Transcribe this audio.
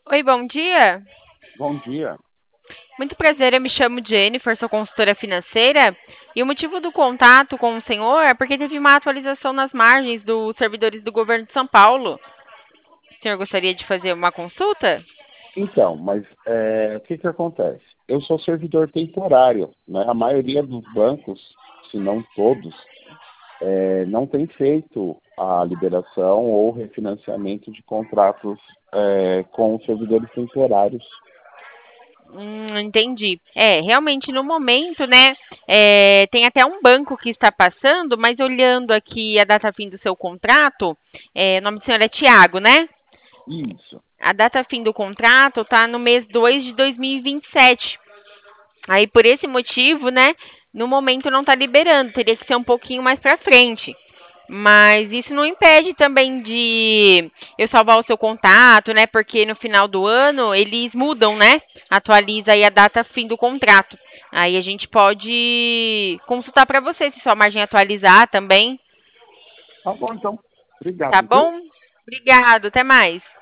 Oi, bom dia. Bom dia. Muito prazer, eu me chamo Jennifer, sou consultora financeira. E o motivo do contato com o senhor é porque teve uma atualização nas margens dos servidores do governo de São Paulo. O senhor gostaria de fazer uma consulta? Então, mas o que acontece? Eu sou servidor temporário, né? A maioria dos bancos, se não todos, não tem feito a liberação ou refinanciamento de contratos com os servidores temporários. Entendi. Realmente no momento, né, tem até um banco que está passando, mas olhando aqui a data fim do seu contrato, o nome do senhor é Tiago, né? Isso. A data fim do contrato está no mês 2 de 2027. Aí, por esse motivo, né, no momento não está liberando, teria que ser um pouquinho mais para frente. Mas isso não impede também de eu salvar o seu contato, né? Porque no final do ano eles mudam, né? Atualiza aí a data fim do contrato. Aí a gente pode consultar para você se sua margem atualizar também, Tá bom, então. tá Obrigado, viu? bom? Obrigado, até mais.